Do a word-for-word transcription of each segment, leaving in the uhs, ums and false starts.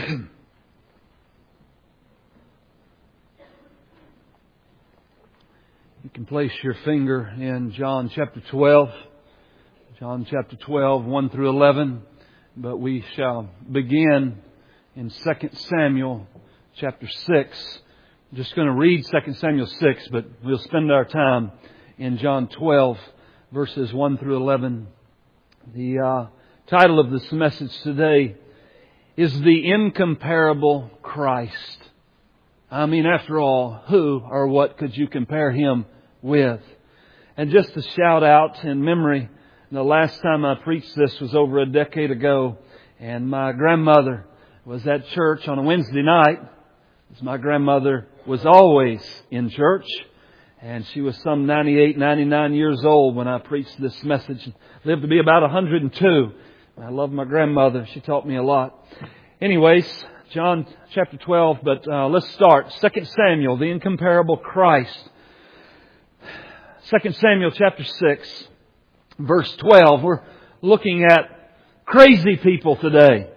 You can place your finger in John chapter twelve. John chapter twelve, one through eleven. But we shall begin in Second Samuel chapter six. I'm just going to read Second Samuel six, but we'll spend our time in John twelve, verses one through eleven. The uh, title of this message today is The Incomparable Christ. I mean, after all, who or what could you compare Him with? And just to shout out in memory, the last time I preached this was over a decade ago, and my grandmother was at church on a Wednesday night. My grandmother was always in church, and she was some ninety-eight, ninety-nine years old when I preached this message. Lived to be about one hundred two. I love my grandmother. She taught me a lot. Anyways, John chapter twelve, but uh, let's start. Second Samuel, the incomparable Christ. Second Samuel chapter six, verse twelve. We're looking at crazy people today.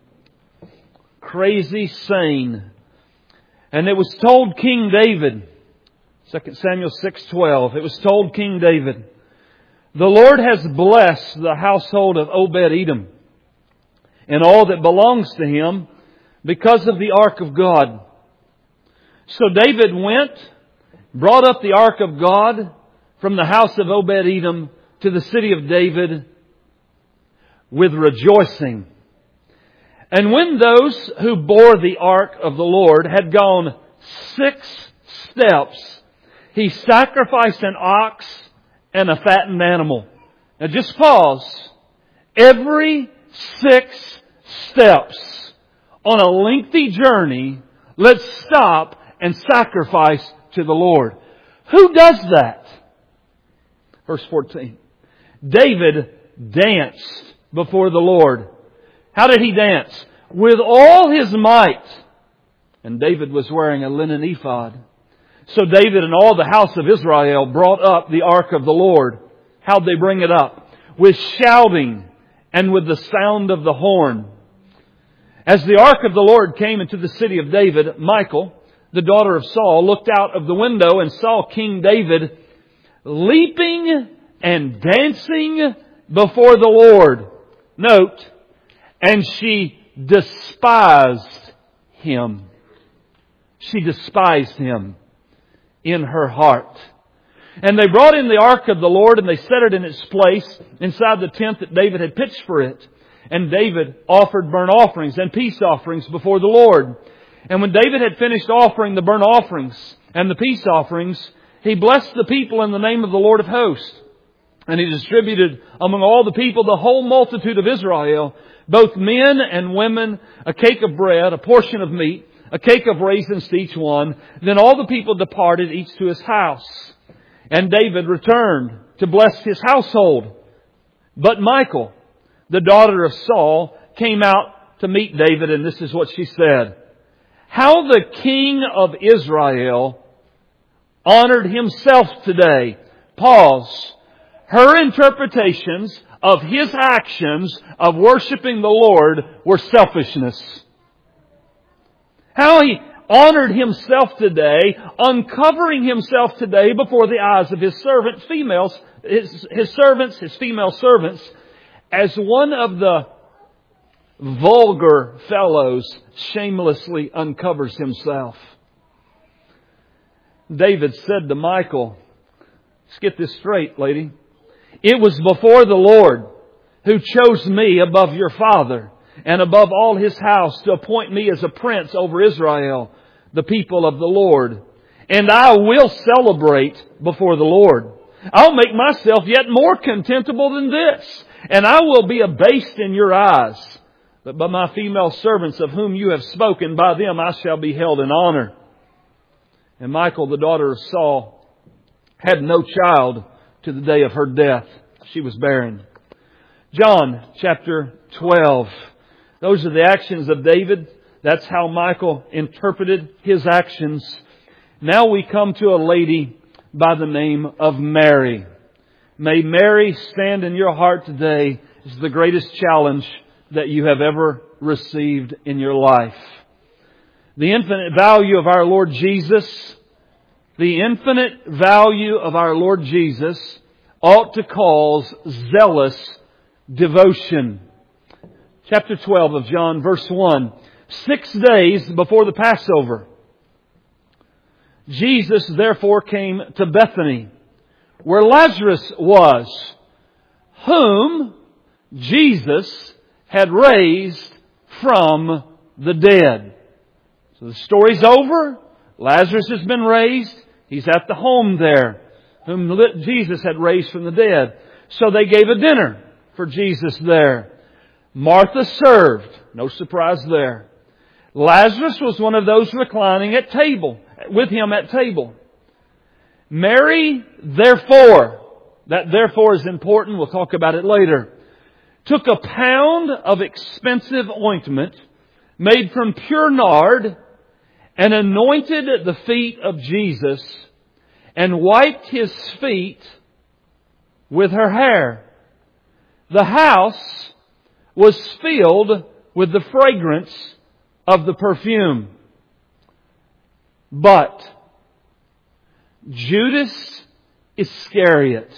Crazy sane. And it was told King David, Second Samuel six twelve, it was told King David, "The Lord has blessed the household of Obed-Edom and all that belongs to him because of the ark of God." So David went, brought up the ark of God from the house of Obed-Edom to the city of David with rejoicing. And when those who bore the ark of the Lord had gone six steps, he sacrificed an ox and a fattened animal. Now just pause. Every six steps on a lengthy journey, let's stop and sacrifice to the Lord. Who does that? Verse fourteen. David danced before the Lord. How did he dance? With all his might. And David was wearing a linen ephod. So David and all the house of Israel brought up the ark of the Lord. How'd they bring it up? With shouting and with the sound of the horn. As the ark of the Lord came into the city of David, Michal, the daughter of Saul, looked out of the window and saw King David leaping and dancing before the Lord. Note, and she despised him. She despised him in her heart. And they brought in the ark of the Lord and they set it in its place inside the tent that David had pitched for it. And David offered burnt offerings and peace offerings before the Lord. And when David had finished offering the burnt offerings and the peace offerings, he blessed the people in the name of the Lord of hosts. And he distributed among all the people, the whole multitude of Israel, both men and women, a cake of bread, a portion of meat, a cake of raisins to each one. Then all the people departed, each to his house. And David returned to bless his household. But Michal, the daughter of Saul, came out to meet David, and this is what she said. "How the king of Israel honored himself today." Pause. Her interpretations of his actions of worshiping the Lord were selfishness. How he honored himself today, uncovering himself today before the eyes of his servants, females, his, his servants, his female servants, as one of the vulgar fellows shamelessly uncovers himself. David said to Michal, let's get this straight, lady. "It was before the Lord who chose me above your father and above all his house to appoint me as a prince over Israel, the people of the Lord. And I will celebrate before the Lord. I'll make myself yet more contemptible than this, and I will be abased in your eyes. But by my female servants of whom you have spoken, by them I shall be held in honor." And Michal, the daughter of Saul, had no child to the day of her death. She was barren. John chapter twelve. Those are the actions of David. That's how Michal interpreted his actions. Now we come to a lady by the name of Mary. May Mary stand in your heart today as the greatest challenge that you have ever received in your life. The infinite value of our Lord Jesus, the infinite value of our Lord Jesus ought to cause zealous devotion. Chapter twelve of John, verse one. Six days before the Passover, Jesus therefore came to Bethany, where Lazarus was, whom Jesus had raised from the dead. So the story's over. Lazarus has been raised. He's at the home there, whom Jesus had raised from the dead. So they gave a dinner for Jesus there. Martha served. No surprise there. Lazarus was one of those reclining at table, with him at table. Mary, therefore, that therefore is important, we'll talk about it later, took a pound of expensive ointment made from pure nard and anointed the feet of Jesus and wiped His feet with her hair. The house was filled with the fragrance of the perfume. But Judas Iscariot,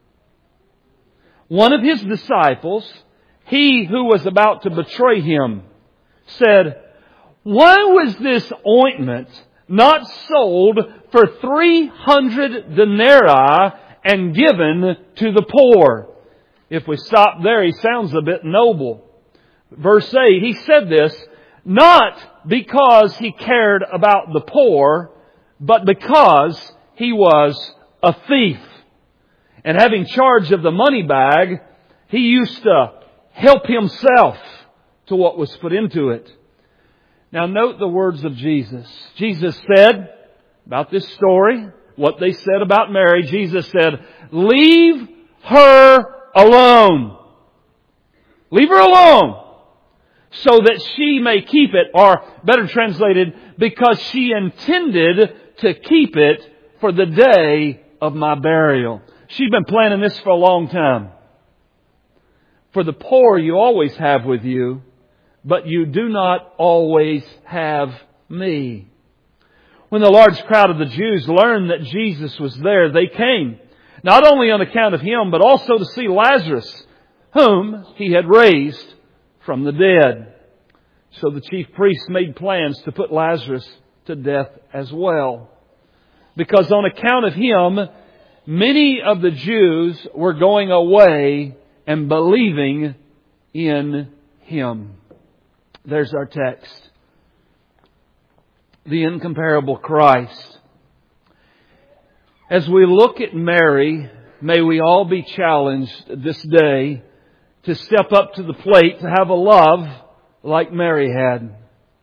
one of His disciples, he who was about to betray Him, said, "Why was this ointment not sold for three hundred denarii and given to the poor?" If we stop there, he sounds a bit noble. Verse eight, he said this not because he cared about the poor, but because he was a thief. And having charge of the money bag, he used to help himself to what was put into it. Now note the words of Jesus. Jesus said about this story, what they said about Mary, Jesus said, "Leave her alone. Leave her alone, so that she may keep it," or better translated, because she intended to keep it for the day of my burial. She'd been planning this for a long time. For the poor you always have with you, but you do not always have me. When the large crowd of the Jews learned that Jesus was there, they came, not only on account of Him, but also to see Lazarus, whom He had raised from the dead. So the chief priests made plans to put Lazarus to death as well. Because on account of him, many of the Jews were going away and believing in Him. There's our text. The incomparable Christ. As we look at Mary, may we all be challenged this day to step up to the plate, to have a love like Mary had.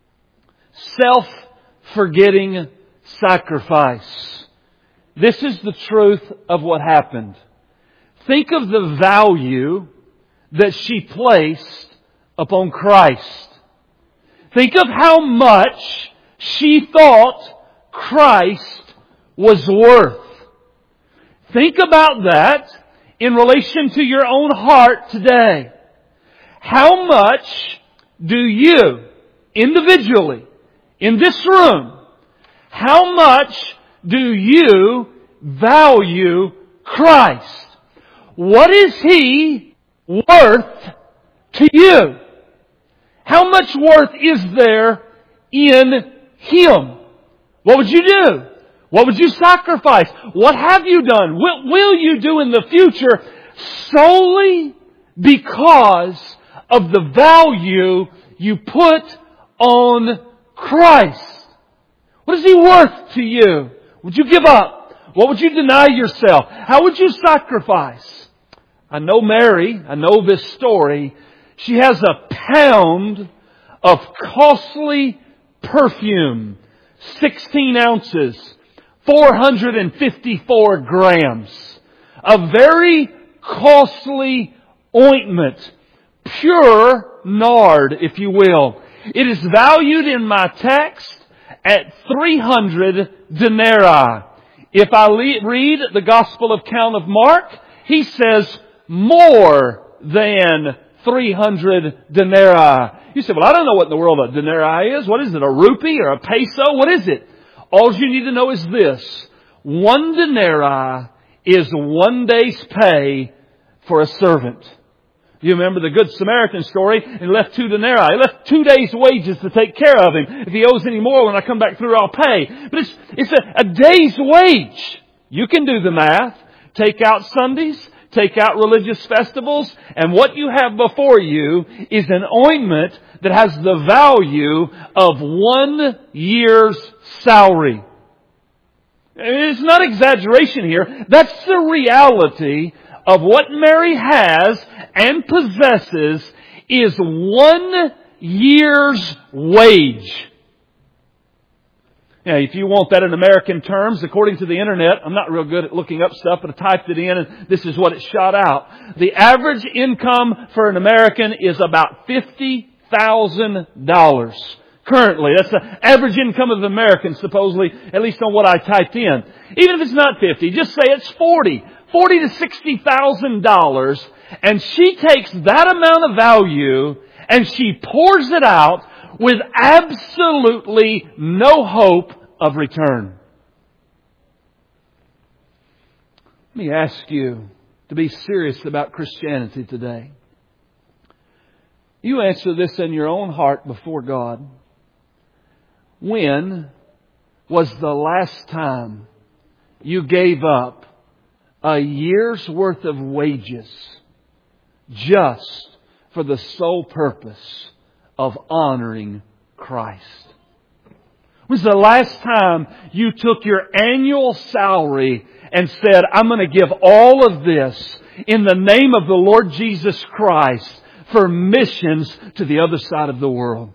Self-forgetting sacrifice. This is the truth of what happened. Think of the value that she placed upon Christ. Think of how much she thought Christ was worth. Think about that in relation to your own heart today. How much do you, individually, in this room, how much do you value Christ? What is He worth to you? How much worth is there in Him? What would you do? What would you sacrifice? What have you done? What will you do in the future solely because of the value you put on Christ? What is He worth to you? Would you give up? What would you deny yourself? How would you sacrifice? I know Mary. I know this story. She has a pound of costly perfume. sixteen ounces. four hundred fifty-four grams. A very costly ointment. Pure nard, if you will. It is valued in my text at three hundred denarii. If I read the Gospel account of Mark, he says more than three hundred denarii. You say, well, I don't know what in the world a denarii is. What is it? A rupee or a peso? What is it? All you need to know is this. One denarii is one day's pay for a servant. You remember the Good Samaritan story? He left two denarii. He left two days' wages to take care of him. If he owes any more, when I come back through, I'll pay. But it's, it's a, a day's wage. You can do the math. Take out Sundays. Take out religious festivals. And what you have before you is an ointment that has the value of one year's salary. It's not exaggeration here. That's the reality of what Mary has and possesses is one year's wage. Now, if you want that in American terms, according to the internet, I'm not real good at looking up stuff, but I typed it in and this is what it shot out. The average income for an American is about fifty thousand dollars. Currently, that's the average income of Americans, supposedly, at least on what I typed in. Even if it's not fifty, just say it's forty. Forty to sixty thousand dollars, and she takes that amount of value and she pours it out with absolutely no hope of return. Let me ask you to be serious about Christianity today. You answer this in your own heart before God. When was the last time you gave up a year's worth of wages just for the sole purpose of honoring Christ? When was the last time you took your annual salary and said, I'm going to give all of this in the name of the Lord Jesus Christ for missions to the other side of the world?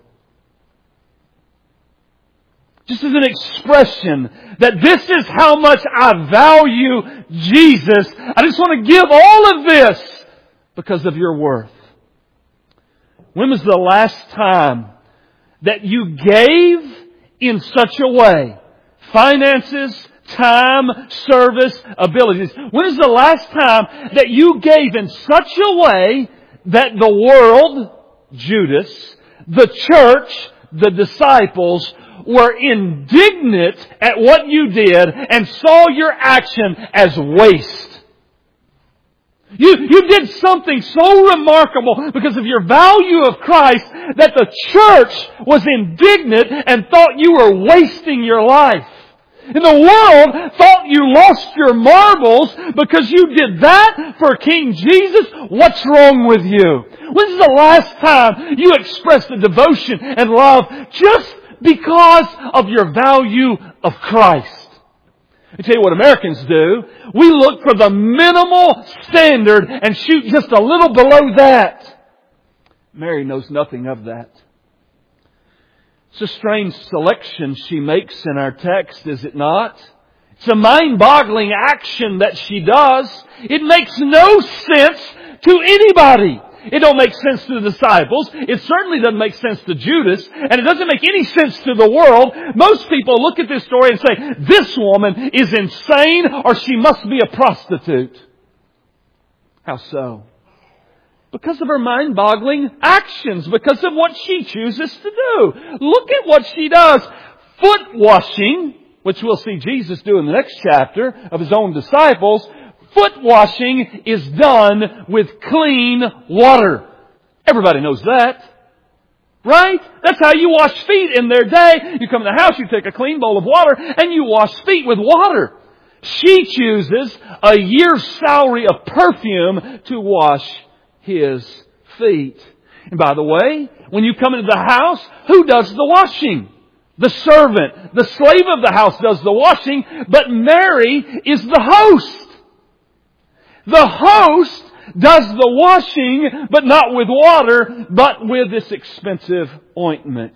Just as an expression that this is how much I value Jesus. I just want to give all of this because of your worth. When was the last time that you gave in such a way? Finances, time, service, abilities. When was the last time that you gave in such a way that the world, Judas, the church, the disciples, were indignant at what you did and saw your action as waste? You, you did something so remarkable because of your value of Christ that the church was indignant and thought you were wasting your life. And the world thought you lost your marbles because you did that for King Jesus. What's wrong with you? When's the last time you expressed a devotion and love just because of your value of Christ? I tell you what Americans do. We look for the minimal standard and shoot just a little below that. Mary knows nothing of that. It's a strange selection she makes in our text, is it not? It's a mind-boggling action that she does. It makes no sense to anybody. It don't make sense to the disciples. It certainly doesn't make sense to Judas. And it doesn't make any sense to the world. Most people look at this story and say, this woman is insane or she must be a prostitute. How so? Because of her mind-boggling actions. Because of what she chooses to do. Look at what she does. Foot washing, which we'll see Jesus do in the next chapter of His own disciples. Foot washing is done with clean water. Everybody knows that. Right? That's how you wash feet in their day. You come to the house, you take a clean bowl of water, and you wash feet with water. She chooses a year's salary of perfume to wash His feet. And by the way, when you come into the house, who does the washing? The servant. The slave of the house does the washing, but Mary is the host. The host does the washing, but not with water, but with this expensive ointment.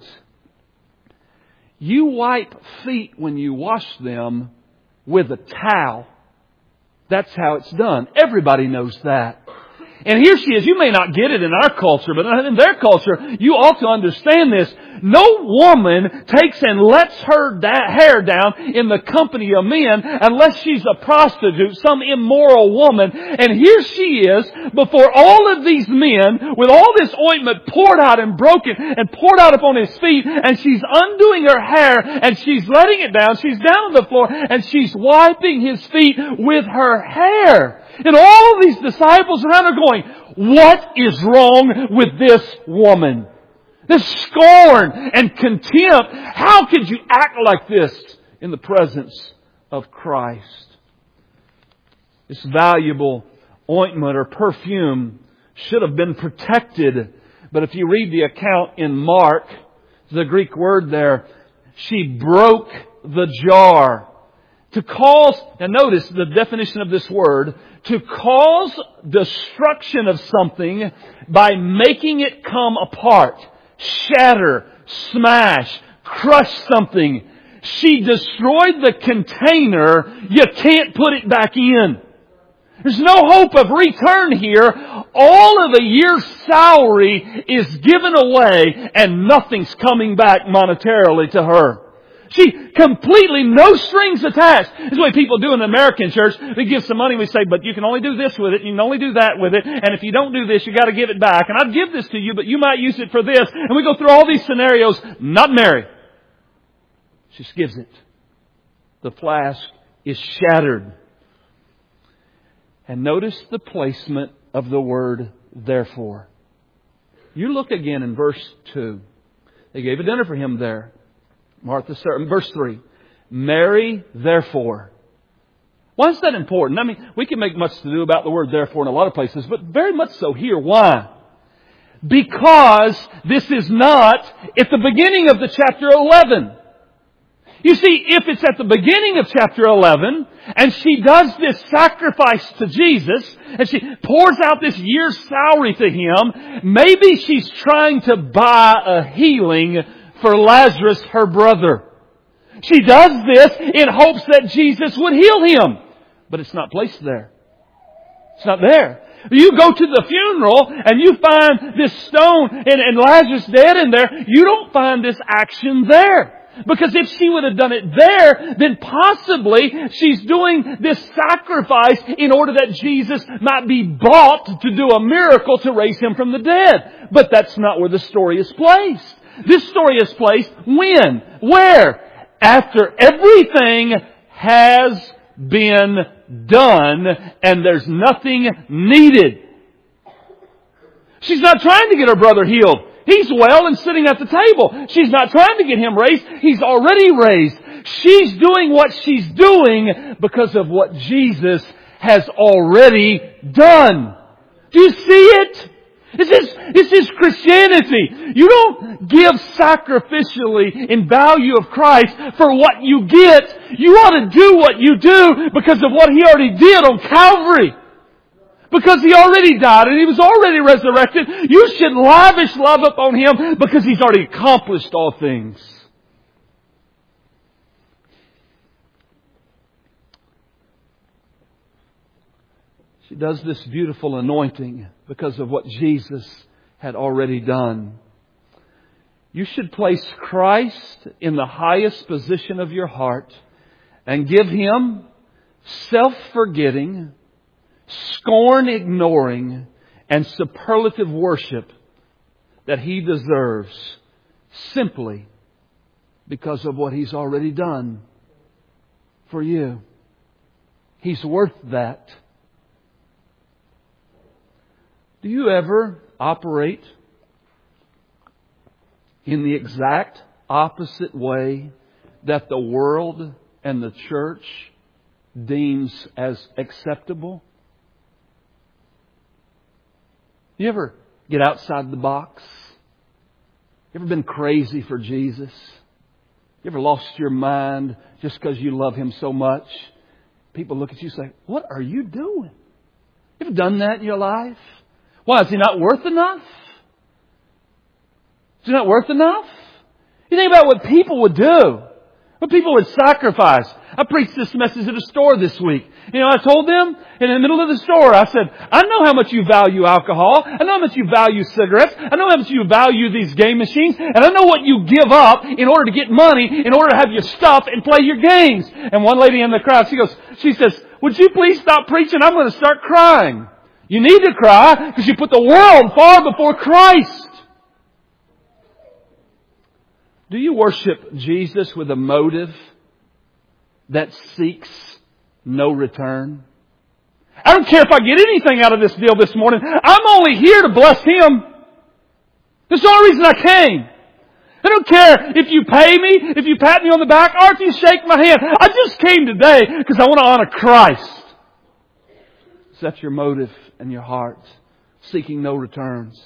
You wipe feet when you wash them with a towel. That's how it's done. Everybody knows that. And here she is. You may not get it in our culture, but in their culture, you ought to understand this. No woman takes and lets her da- hair down in the company of men unless she's a prostitute, some immoral woman. And here she is before all of these men with all this ointment poured out and broken and poured out upon his feet. And she's undoing her hair and she's letting it down. She's down on the floor and she's wiping his feet with her hair. And all of these disciples around are going, what is wrong with this woman? This scorn and contempt. How could you act like this in the presence of Christ? This valuable ointment or perfume should have been protected. But if you read the account in Mark, the Greek word there, she broke the jar. To cause, and notice the definition of this word, to cause destruction of something by making it come apart. Shatter, smash, crush something. She destroyed the container. You can't put it back in. There's no hope of return here. All of the year's salary is given away and nothing's coming back monetarily to her. She completely, no strings attached. This is what people do in the American church. They give some money. We say, but you can only do this with it. You can only do that with it. And if you don't do this, you got to give it back. And I'd give this to you, but you might use it for this. And we go through all these scenarios. Not Mary. She just gives it. The flask is shattered. And notice the placement of the word therefore. You look again in verse two. They gave a dinner for him there. Martha, verse three. Mary, therefore. Why is that important? I mean, we can make much to do about the word therefore in a lot of places, but very much so here. Why? Because this is not at the beginning of the chapter eleven. You see, if it's at the beginning of chapter eleven, and she does this sacrifice to Jesus, and she pours out this year's salary to Him, maybe she's trying to buy a healing for Lazarus, her brother. She does this in hopes that Jesus would heal him. But it's not placed there. It's not there. You go to the funeral and you find this stone and, and Lazarus dead in there. You don't find this action there. Because if she would have done it there, then possibly she's doing this sacrifice in order that Jesus might be bought to do a miracle to raise Him from the dead. But that's not where the story is placed. This story is placed when? Where? After everything has been done and there's nothing needed. She's not trying to get her brother healed. He's well and sitting at the table. She's not trying to get him raised. He's already raised. She's doing what she's doing because of what Jesus has already done. Do you see it? This is, this is Christianity. You don't give sacrificially in value of Christ for what you get. You ought to do what you do because of what He already did on Calvary. Because He already died and He was already resurrected. You should lavish love upon Him because He's already accomplished all things. She does this beautiful anointing because of what Jesus had already done. You should place Christ in the highest position of your heart and give Him self-forgetting, scorn-ignoring, and superlative worship that He deserves simply because of what He's already done for you. He's worth that. Do you ever operate in the exact opposite way that the world and the church deems as acceptable? You ever get outside the box? You ever been crazy for Jesus? You ever lost your mind just because you love Him so much? People look at you and say, what are you doing? You ever done that in your life? Why, is He not worth enough? Is He not worth enough? You think about what people would do. But people would sacrifice. I preached this message at a store this week. You know, I told them in the middle of the store, I said, I know how much you value alcohol. I know how much you value cigarettes. I know how much you value these game machines. And I know what you give up in order to get money, in order to have your stuff and play your games. And one lady in the crowd, she goes, she says, would you please stop preaching? I'm going to start crying. You need to cry because you put the world far before Christ. Do you worship Jesus with a motive that seeks no return? I don't care if I get anything out of this deal this morning. I'm only here to bless Him. That's the only reason I came. I don't care if you pay me, if you pat me on the back, or if you shake my hand. I just came today because I want to honor Christ. Is that your motive and your heart? Seeking no returns.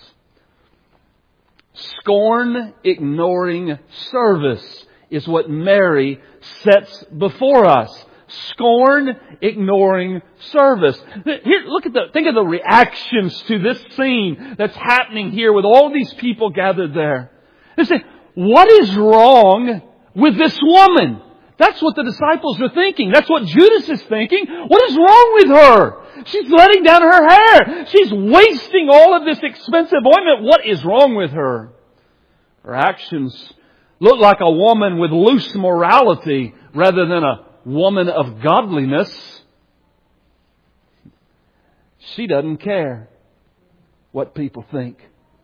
Scorn, ignoring service is what Mary sets before us. Scorn, ignoring service. Here, look at the, think of the reactions to this scene that's happening here with all these people gathered there. They say, what is wrong with this woman? That's what the disciples are thinking. That's what Judas is thinking. What is wrong with her? She's letting down her hair. She's wasting all of this expensive ointment. What is wrong with her? Her actions look like a woman with loose morality rather than a woman of godliness. She doesn't care what people think.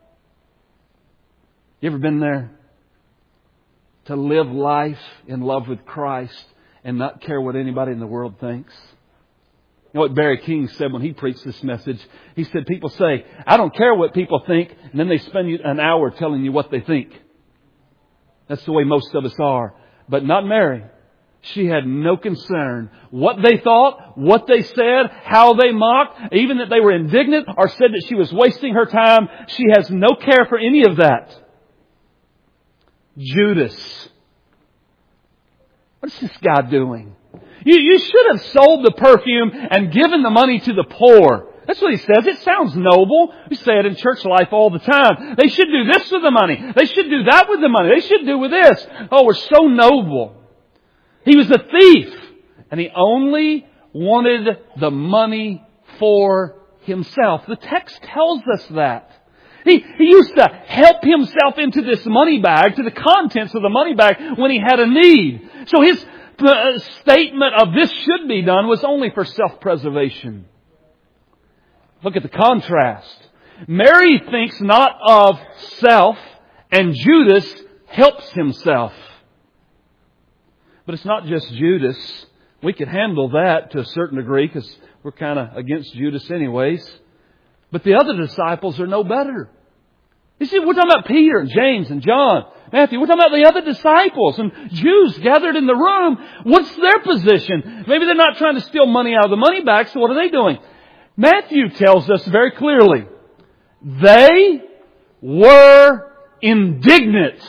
You ever been there? To live life in love with Christ and not care what anybody in the world thinks. You know what Barry King said when he preached this message? He said, people say, I don't care what people think, and then they spend an hour telling you what they think. That's the way most of us are. But not Mary. She had no concern what they thought, what they said, how they mocked, even that they were indignant or said that she was wasting her time. She has no care for any of that. Judas. What is this guy doing? You, you should have sold the perfume and given the money to the poor. That's what he says. It sounds noble. We say it in church life all the time. They should do this with the money. They should do that with the money. They should do with this. Oh, we're so noble. He was a thief. And he only wanted the money for himself. The text tells us that. He, he used to help himself into this money bag, to the contents of the money bag when he had a need. So his uh, statement of this should be done was only for self-preservation. Look at the contrast. Mary thinks not of self, and Judas helps himself. But it's not just Judas. We could handle that to a certain degree because we're kind of against Judas anyways. But the other disciples are no better. You see, we're talking about Peter and James and John, Matthew. We're talking about the other disciples and Jews gathered in the room. What's their position? Maybe they're not trying to steal money out of the money bag, so what are they doing? Matthew tells us very clearly, they were indignant.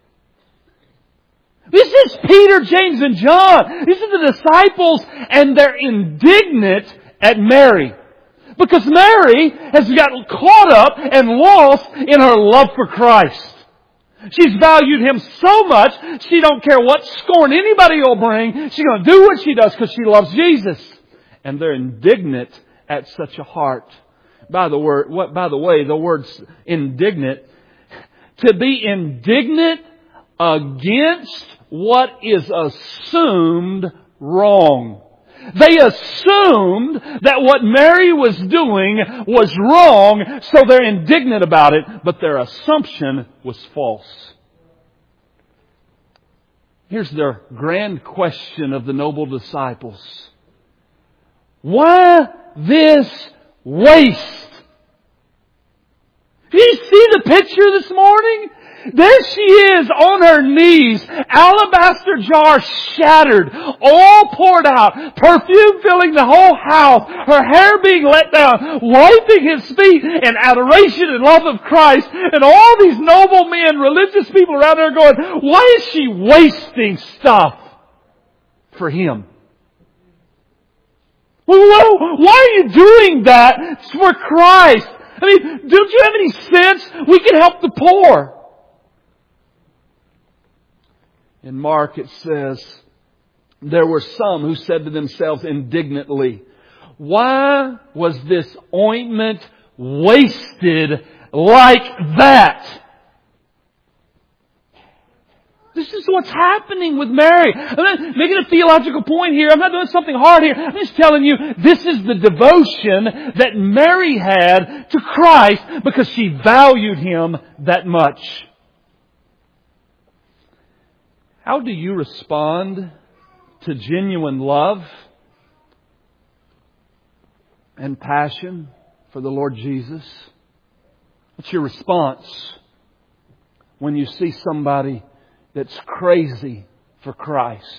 This is Peter, James, and John. These are the disciples, and they're indignant at Mary. Because Mary has gotten caught up and lost in her love for Christ. She's valued Him so much, she don't care what scorn anybody will bring. She's going to do what she does because she loves Jesus. And they're indignant at such a heart. By the word, what, by the way, the word's indignant. To be indignant against what is assumed wrong. They assumed that what Mary was doing was wrong, so they're indignant about it, but their assumption was false. Here's their grand question of the noble disciples. Why this waste? Do you see the picture this morning? There she is on her knees, alabaster jar shattered, all poured out, perfume filling the whole house, her hair being let down, wiping His feet in adoration and love of Christ, and all these noble men, religious people around her going, why is she wasting stuff for Him? Well, why are you doing that for Christ? I mean, don't you have any sense? We can help the poor. In Mark it says, there were some who said to themselves indignantly, why was this ointment wasted like that? This is what's happening with Mary. I'm not making a theological point here. I'm not doing something hard here. I'm just telling you, this is the devotion that Mary had to Christ because she valued Him that much. How do you respond to genuine love and passion for the Lord Jesus? What's your response when you see somebody that's crazy for Christ?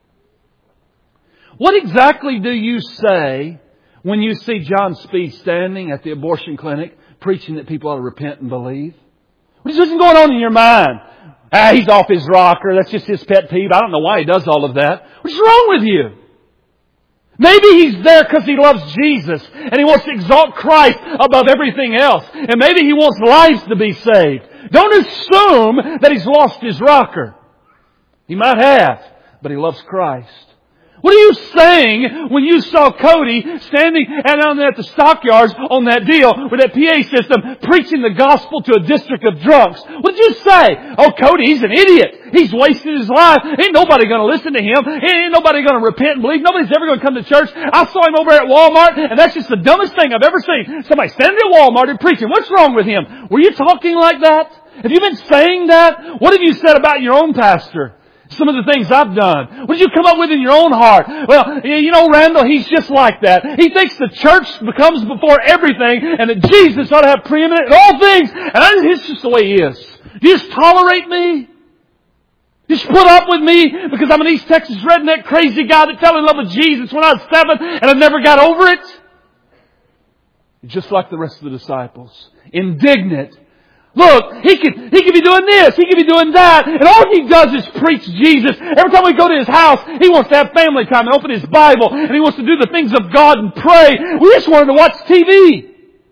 What exactly do you say when you see John Speed standing at the abortion clinic preaching that people ought to repent and believe? What's going on in your mind? Ah, he's off his rocker. That's just his pet peeve. I don't know why he does all of that. What's wrong with you? Maybe he's there because he loves Jesus and he wants to exalt Christ above everything else. And maybe he wants lives to be saved. Don't assume that he's lost his rocker. He might have, but he loves Christ. What are you saying when you saw Cody standing down there at the stockyards on that deal with that P A system preaching the gospel to a district of drunks? What did you say? Oh, Cody, he's an idiot. He's wasted his life. Ain't nobody going to listen to him. Ain't nobody going to repent and believe. Nobody's ever going to come to church. I saw him over at Walmart, and that's just the dumbest thing I've ever seen. Somebody standing at Walmart and preaching. What's wrong with him? Were you talking like that? Have you been saying that? What have you said about your own pastor? Some of the things I've done. What did you come up with in your own heart? Well, you know, Randall, he's just like that. He thinks the church becomes before everything and that Jesus ought to have preeminent in all things. And I, it's just the way He is. Do you just tolerate me? You just put up with me because I'm an East Texas redneck crazy guy that fell in love with Jesus when I was seven and I never got over it? Just like the rest of the disciples. Indignant. Look, he could, he could be doing this, he could be doing that, and all he does is preach Jesus. Every time we go to his house, he wants to have family time and open his Bible, and he wants to do the things of God and pray. We just want him to watch T V.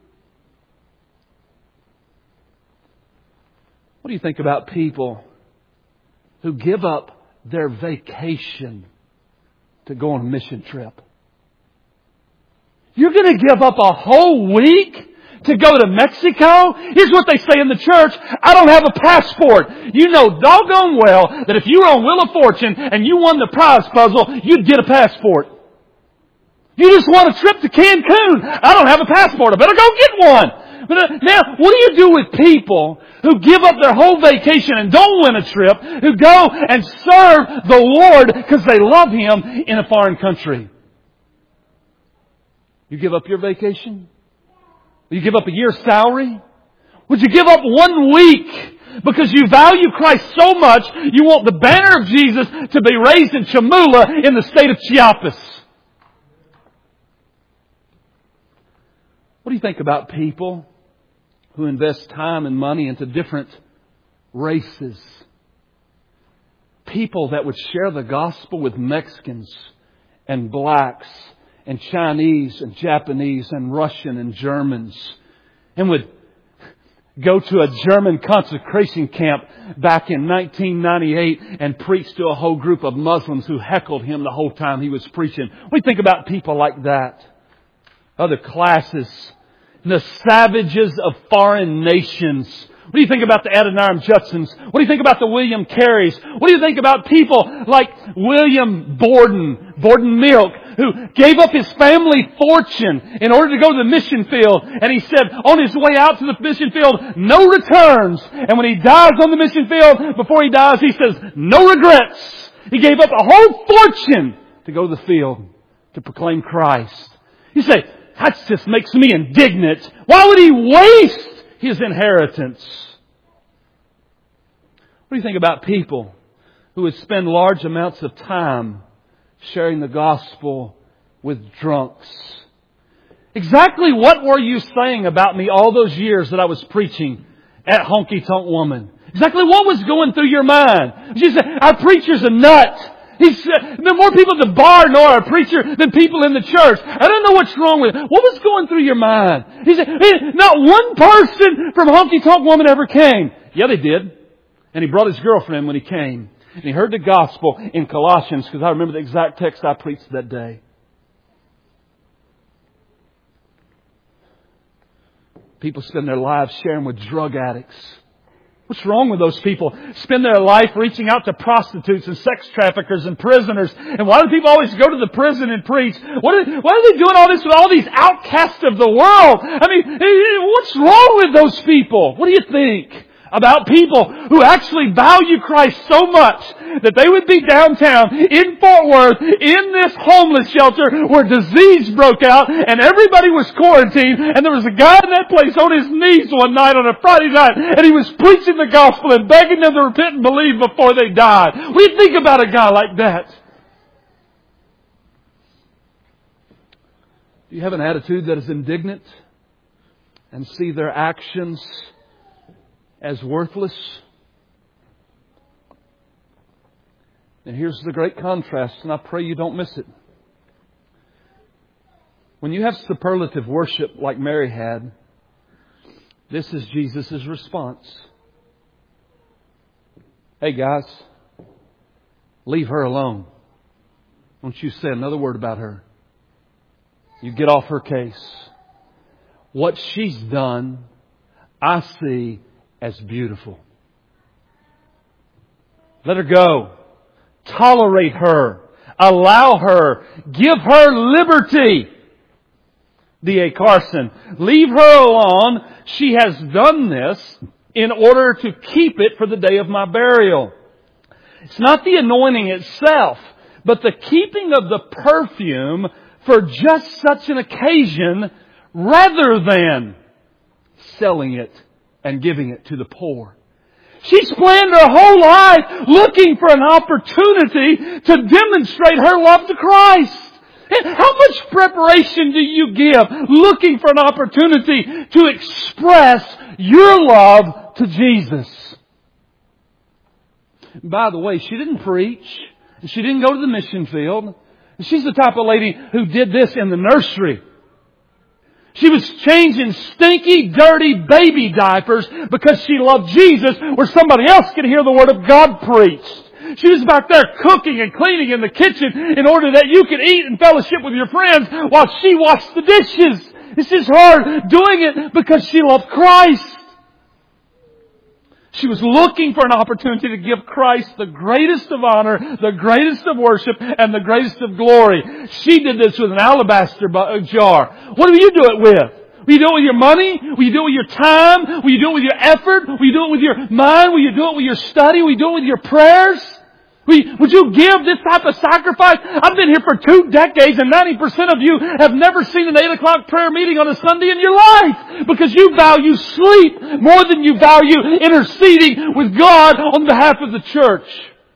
What do you think about people who give up their vacation to go on a mission trip? You're going to give up a whole week to go to Mexico? Here's what they say in the church. I don't have a passport. You know doggone well that if you were on Wheel of Fortune and you won the prize puzzle, you'd get a passport. You just want a trip to Cancun. I don't have a passport. I better go get one. But uh, now, what do you do with people who give up their whole vacation and don't win a trip, who go and serve the Lord because they love Him in a foreign country? You give up your vacation? Will you give up a year's salary? Would you give up one week because you value Christ so much you want the banner of Jesus to be raised in Chamula in the state of Chiapas? What do you think about people who invest time and money into different races? People that would share the gospel with Mexicans and blacks and Chinese and Japanese and Russian and Germans, and would go to a German concentration camp back in nineteen ninety-eight and preach to a whole group of Muslims who heckled him the whole time he was preaching. We think about people like that. Other classes, the savages of foreign nations. What do you think about the Adoniram Judsons? What do you think about the William Careys? What do you think about people like William Borden, Borden Milk, who gave up his family fortune in order to go to the mission field? And he said on his way out to the mission field, no returns. And when he dies on the mission field, before he dies, he says, no regrets. He gave up a whole fortune to go to the field to proclaim Christ. You say, that just makes me indignant. Why would he waste his inheritance? What do you think about people who would spend large amounts of time sharing the gospel with drunks? Exactly what were you saying about me all those years that I was preaching at Honky Tonk Woman? Exactly what was going through your mind? You said, our preacher's a nut. He said, there are more people at the bar know our preacher than people in the church. I don't know what's wrong with it. What was going through your mind? He said, hey, not one person from Honky Tonk Woman ever came. Yeah, they did. And he brought his girlfriend when he came. And he heard the gospel in Colossians, because I remember the exact text I preached that day. People spend their lives sharing with drug addicts. What's wrong with those people? Spend their life reaching out to prostitutes and sex traffickers and prisoners. And why do people always go to the prison and preach? What are, why are they doing all this with all these outcasts of the world? I mean, what's wrong with those people? What do you think about people who actually value Christ so much that they would be downtown in Fort Worth in this homeless shelter where disease broke out and everybody was quarantined, and there was a guy in that place on his knees one night on a Friday night, and he was preaching the gospel and begging them to repent and believe before they died. What do you think about a guy like that? Do you have an attitude that is indignant and see their actions as worthless? And here's the great contrast, and I pray you don't miss it. When you have superlative worship like Mary had, this is Jesus' response. Hey guys, leave her alone. Don't you say another word about her. You get off her case. What she's done, I see as beautiful. Let her go. Tolerate her. Allow her. Give her liberty. D A Carson, leave her alone. She has done this in order to keep it for the day of my burial. It's not the anointing itself, but the keeping of the perfume for just such an occasion rather than selling it and giving it to the poor. She's planned her whole life looking for an opportunity to demonstrate her love to Christ. How much preparation do you give looking for an opportunity to express your love to Jesus? By the way, she didn't preach. She didn't go to the mission field. She's the type of lady who did this in the nursery. She was changing stinky, dirty baby diapers because she loved Jesus, where somebody else could hear the Word of God preached. She was back there cooking and cleaning in the kitchen in order that you could eat and fellowship with your friends while she washed the dishes. This is her doing it because she loved Christ. She was looking for an opportunity to give Christ the greatest of honor, the greatest of worship, and the greatest of glory. She did this with an alabaster jar. What do you do it with? Will you do it with your money? Will you do it with your time? Will you do it with your effort? Will you do it with your mind? Will you do it with your study? Will you do it with your prayers? Will you, would you give this type of sacrifice? I've been here for two decades and ninety percent of you have never seen an eight o'clock prayer meeting on a Sunday in your life because you value sleep more than you value interceding with God on behalf of the church.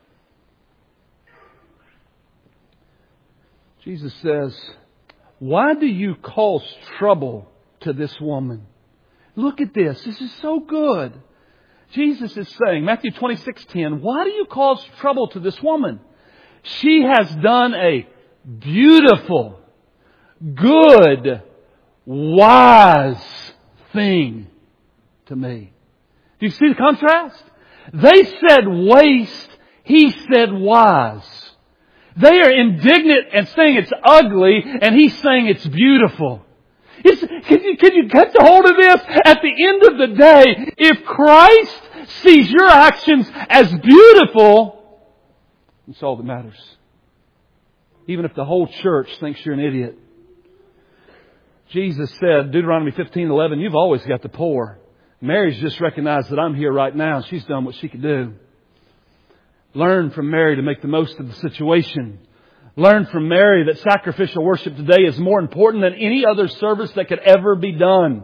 Jesus says, why do you cause trouble to this woman? Look at this. This is so good. Jesus is saying, Matthew twenty-six ten, why do you cause trouble to this woman? She has done a beautiful, good, wise thing to me. Do you see the contrast? They said waste. He said wise. They are indignant and saying it's ugly, and He's saying it's beautiful. It's, can, you, can you get the hold of this? At the end of the day, if Christ sees your actions as beautiful, it's all that matters. Even if the whole church thinks you're an idiot. Jesus said, Deuteronomy fifteen eleven, you've always got the poor. Mary's just recognized that I'm here right now. She's done what she could do. Learn from Mary to make the most of the situation. Learn from Mary that sacrificial worship today is more important than any other service that could ever be done.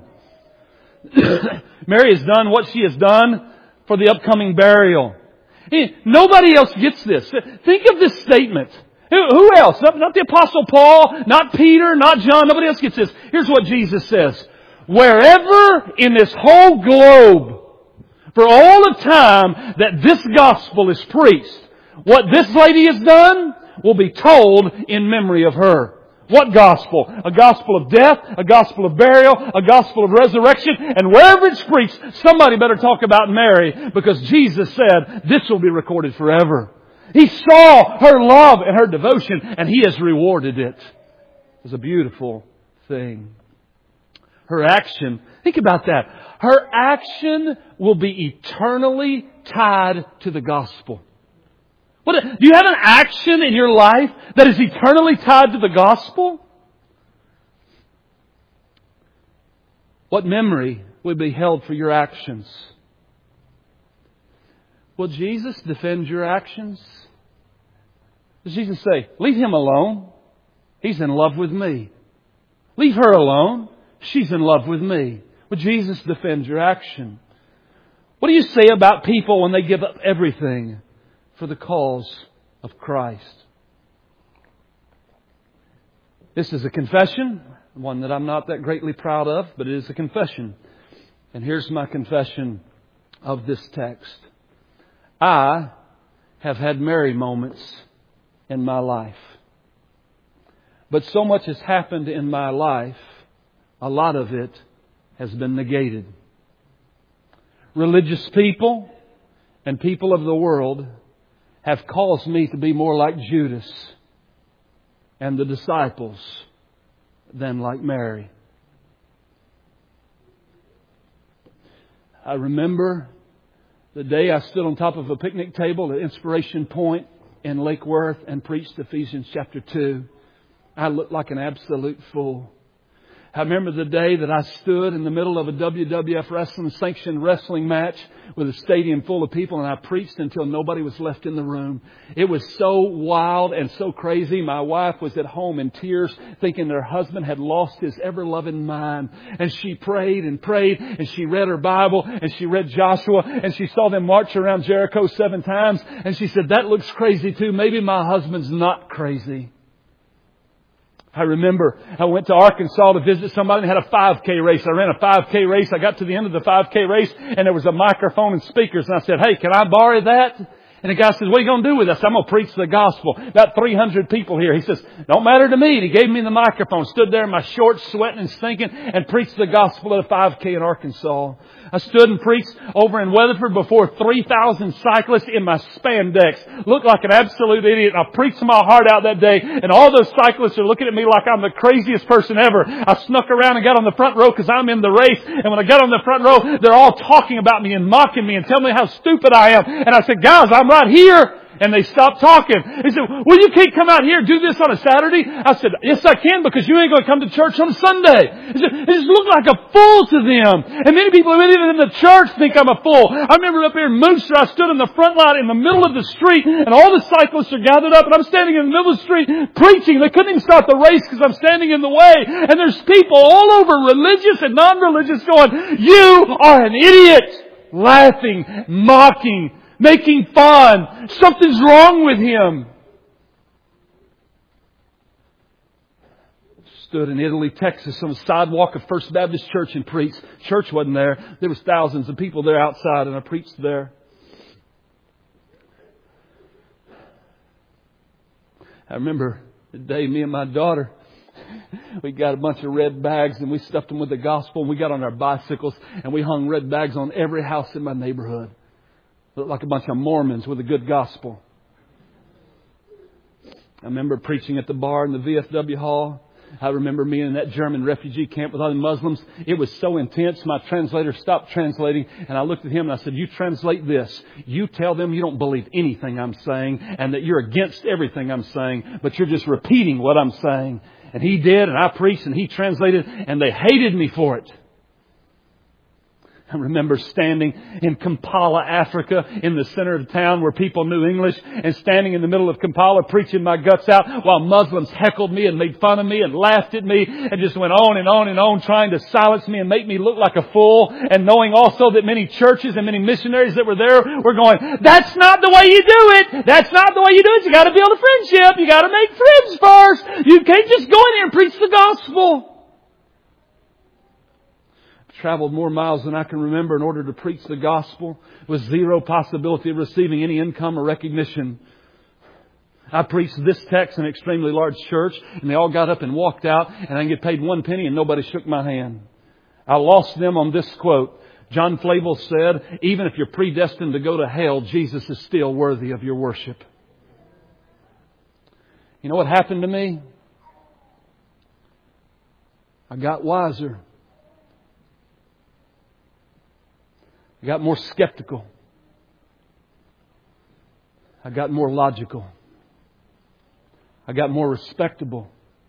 Mary has done what she has done for the upcoming burial. Nobody else gets this. Think of this statement. Who else? Not, not the Apostle Paul, not Peter, not John. Nobody else gets this. Here's what Jesus says. Wherever in this whole globe, for all of time that this gospel is preached, what this lady has done will be told in memory of her. What gospel? A gospel of death, a gospel of burial, a gospel of resurrection. And wherever it's preached, somebody better talk about Mary, because Jesus said this will be recorded forever. He saw her love and her devotion, and He has rewarded it. It's a beautiful thing. Her action, think about that. Her action will be eternally tied to the gospel. What, do you have an action in your life that is eternally tied to the gospel? What memory will be held for your actions? Will Jesus defend your actions? Does Jesus say, leave him alone? He's in love with me. Leave her alone. She's in love with me. Will Jesus defend your action? What do you say about people when they give up everything for the cause of Christ? This is a confession, one that I'm not that greatly proud of, but it is a confession. And here's my confession of this text. I have had Mary moments in my life. But so much has happened in my life, a lot of it has been negated. Religious people and people of the world have caused me to be more like Judas and the disciples than like Mary. I remember the day I stood on top of a picnic table at Inspiration Point in Lake Worth and preached Ephesians chapter two. I looked like an absolute fool. I remember the day that I stood in the middle of a W W F wrestling sanctioned wrestling match with a stadium full of people, and I preached until nobody was left in the room. It was so wild and so crazy. My wife was at home in tears, thinking her husband had lost his ever-loving mind. And she prayed and prayed, and she read her Bible, and she read Joshua, and she saw them march around Jericho seven times. And she said, that looks crazy too. Maybe my husband's not crazy. I remember I went to Arkansas to visit somebody and had a five K race. I ran a five K race. I got to the end of the five K race and there was a microphone and speakers. And I said, hey, can I borrow that? And the guy says, what are you going to do with us? I'm going to preach the gospel. About three hundred people here. He says, don't matter to me. And he gave me the microphone, stood there in my shorts, sweating and stinking, and preached the gospel at a five K in Arkansas. I stood and preached over in Weatherford before three thousand cyclists in my spandex. Looked like an absolute idiot. I preached my heart out that day. And all those cyclists are looking at me like I'm the craziest person ever. I snuck around and got on the front row because I'm in the race. And when I got on the front row, they're all talking about me and mocking me and telling me how stupid I am. And I said, guys, I'm right here. And they stopped talking. He said, well, you can't come out here and do this on a Saturday. I said, yes, I can, because you ain't going to come to church on a Sunday. He said, it just looked like a fool to them. And many people even in the church think I'm a fool. I remember up here in Mooster, I stood in the front line in the middle of the street, and all the cyclists are gathered up, and I'm standing in the middle of the street preaching. They couldn't even start the race because I'm standing in the way. And there's people all over, religious and non-religious, going, you are an idiot. Laughing, mocking, making fun. Something's wrong with him. Stood in Italy, Texas on the sidewalk of First Baptist Church and preached. Church wasn't there. There was thousands of people there outside, and I preached there. I remember the day me and my daughter, we got a bunch of red bags and we stuffed them with the gospel, and we got on our bicycles and we hung red bags on every house in my neighborhood. Looked like a bunch of Mormons with a good gospel. I remember preaching at the bar in the V F W hall. I remember being in that German refugee camp with other Muslims. It was so intense, my translator stopped translating, and I looked at him and I said, you translate this. You tell them you don't believe anything I'm saying and that you're against everything I'm saying, but you're just repeating what I'm saying. And he did, and I preached, and he translated, and they hated me for it. I remember standing in Kampala, Africa, in the center of town where people knew English, and standing in the middle of Kampala preaching my guts out while Muslims heckled me and made fun of me and laughed at me and just went on and on and on trying to silence me and make me look like a fool, and knowing also that many churches and many missionaries that were there were going, that's not the way you do it. That's not the way you do it. You got to build a friendship. You got to make friends first. You can't just go in here and preach the gospel. Traveled more miles than I can remember in order to preach the gospel with zero possibility of receiving any income or recognition. I preached this text in an extremely large church, and they all got up and walked out, and I didn't get paid one penny, and nobody shook my hand. I lost them on this quote. John Flavel said, even if you're predestined to go to hell, Jesus is still worthy of your worship. You know what happened to me? I got wiser. I got more skeptical. I got more logical. I got more respectable.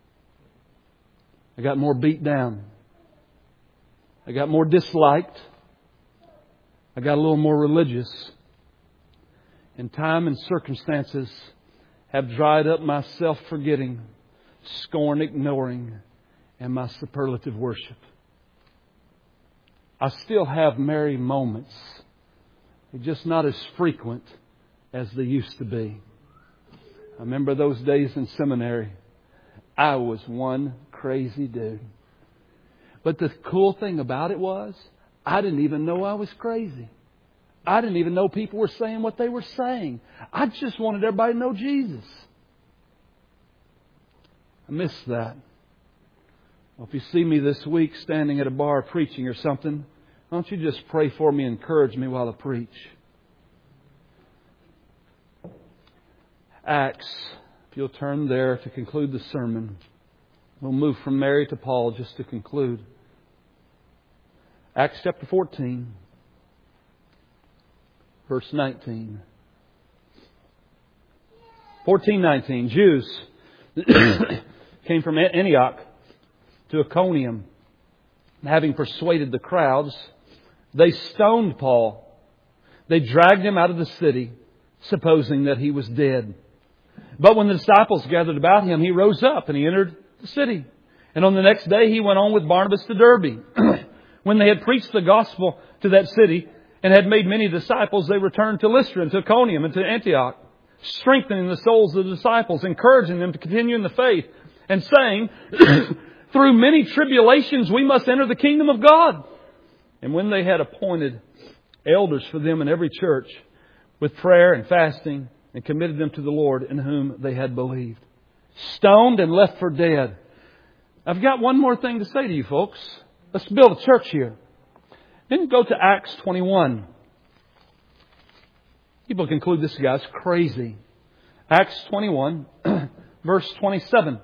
I got more beat down. I got more disliked. I got a little more religious. And time and circumstances have dried up my self-forgetting, scorn ignoring, and my superlative worship. I still have merry moments. They're just not as frequent as they used to be. I remember those days in seminary. I was one crazy dude. But the cool thing about it was, I didn't even know I was crazy. I didn't even know people were saying what they were saying. I just wanted everybody to know Jesus. I miss that. Well, if you see me this week standing at a bar preaching or something, why don't you just pray for me and encourage me while I preach? Acts, if you'll turn there to conclude the sermon. We'll move from Mary to Paul just to conclude. Acts chapter fourteen, verse nineteen. fourteen nineteen. Jews came from Antioch to Iconium. Having persuaded the crowds, they stoned Paul. They dragged him out of the city, supposing that he was dead. But when the disciples gathered about him, he rose up and he entered the city. And on the next day he went on with Barnabas to Derbe. When they had preached the gospel to that city and had made many disciples, they returned to Lystra and to Iconium and to Antioch, strengthening the souls of the disciples, encouraging them to continue in the faith, and saying, through many tribulations we must enter the kingdom of God. And when they had appointed elders for them in every church, with prayer and fasting, and committed them to the Lord in whom they had believed. Stoned and left for dead. I've got one more thing to say to you folks. Let's build a church here. Then go to Acts twenty-one. People conclude this guy's crazy. Acts twenty-one, verse twenty-seven.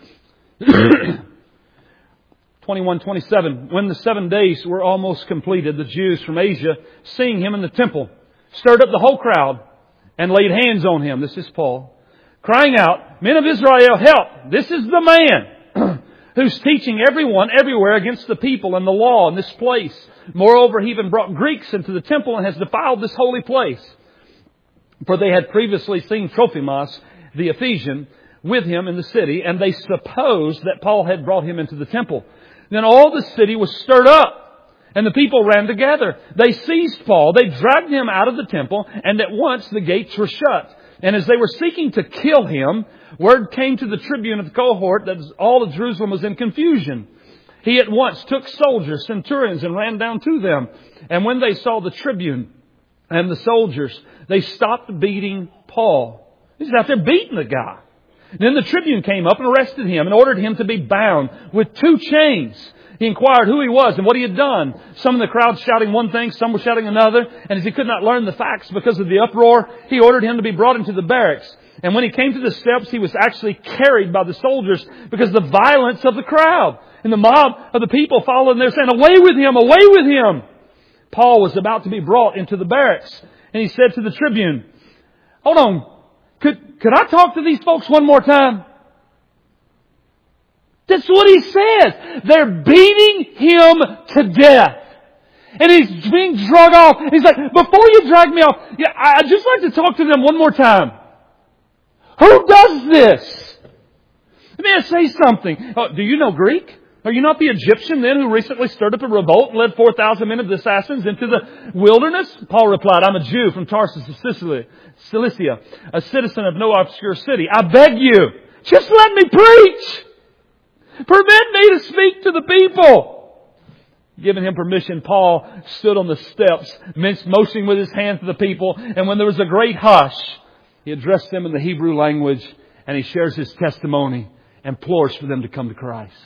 twenty-one twenty-seven. When the seven days were almost completed, the Jews from Asia, seeing him in the temple, stirred up the whole crowd and laid hands on him. This is Paul. Crying out, Men of Israel, help! This is the man who's teaching everyone everywhere against the people and the law in this place. Moreover, he even brought Greeks into the temple and has defiled this holy place. For they had previously seen Trophimus, the Ephesian, with him in the city, and they supposed that Paul had brought him into the temple. Then all the city was stirred up, and the people ran together. They seized Paul, they dragged him out of the temple, and at once the gates were shut. And as they were seeking to kill him, word came to the tribune of the cohort that all of Jerusalem was in confusion. He at once took soldiers, centurions, and ran down to them. And when they saw the tribune and the soldiers, they stopped beating Paul. He's out there beating the guy. Then the tribune came up and arrested him and ordered him to be bound with two chains. He inquired who he was and what he had done. Some of the crowd shouting one thing, some were shouting another. And as he could not learn the facts because of the uproar, he ordered him to be brought into the barracks. And when he came to the steps, he was actually carried by the soldiers because of the violence of the crowd. And the mob of the people followed, and they're saying, away with him, away with him. Paul was about to be brought into the barracks. And he said to the tribune, hold on, could, could I talk to these folks one more time? That's what he says. They're beating him to death. And he's being dragged off. He's like, before you drag me off, yeah, I'd just like to talk to them one more time. Who does this? Let me say something. Oh, do you know Greek? Are you not the Egyptian then who recently stirred up a revolt and led four thousand men of the assassins into the wilderness? Paul replied, I'm a Jew from Tarsus of Sicily, Cilicia, a citizen of no obscure city. I beg you, just let me preach. Permit me to speak to the people. Giving him permission, Paul stood on the steps, motioning with his hand to the people. And when there was a great hush, he addressed them in the Hebrew language, and he shares his testimony and implores for them to come to Christ.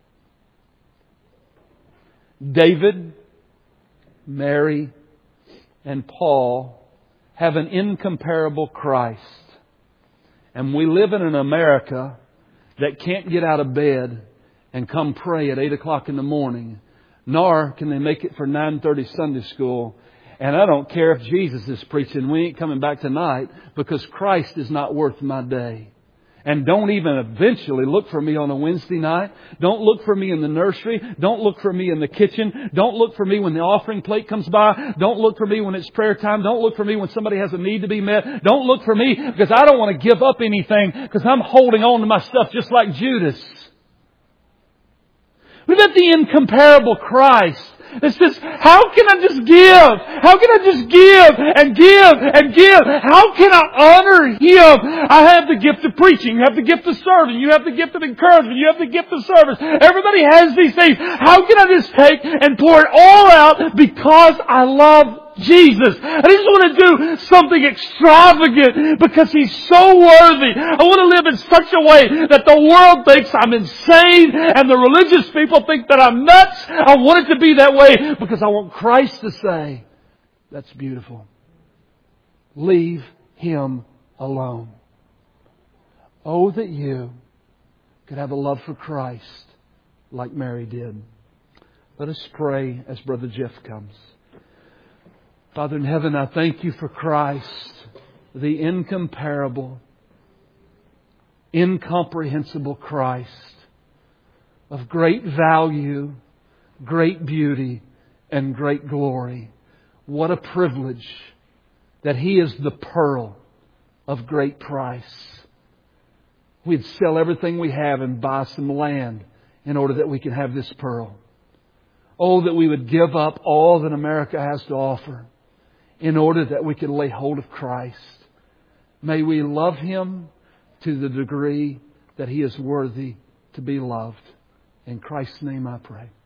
David, Mary, and Paul have an incomparable Christ. And we live in an America that can't get out of bed and come pray at eight o'clock in the morning. Nor can they make it for nine thirty Sunday school. And I don't care if Jesus is preaching. We ain't coming back tonight because Christ is not worth my day. And don't even eventually look for me on a Wednesday night. Don't look for me in the nursery. Don't look for me in the kitchen. Don't look for me when the offering plate comes by. Don't look for me when it's prayer time. Don't look for me when somebody has a need to be met. Don't look for me because I don't want to give up anything because I'm holding on to my stuff just like Judas. We've got the incomparable Christ. It says, how can I just give? How can I just give and give and give? How can I honor Him? I have the gift of preaching. You have the gift of serving. You have the gift of encouragement. You have the gift of service. Everybody has these things. How can I just take and pour it all out because I love Jesus? I just want to do something extravagant because He's so worthy. I want to live in such a way that the world thinks I'm insane and the religious people think that I'm nuts. I want it to be that way because I want Christ to say, that's beautiful. Leave Him alone. Oh, that you could have a love for Christ like Mary did. Let us pray as Brother Jeff comes. Father in heaven, I thank You for Christ, the incomparable, incomprehensible Christ of great value, great beauty, and great glory. What a privilege that He is the pearl of great price. We'd sell everything we have and buy some land in order that we can have this pearl. Oh, that we would give up all that America has to offer in order that we can lay hold of Christ. May we love Him to the degree that He is worthy to be loved. In Christ's name I pray.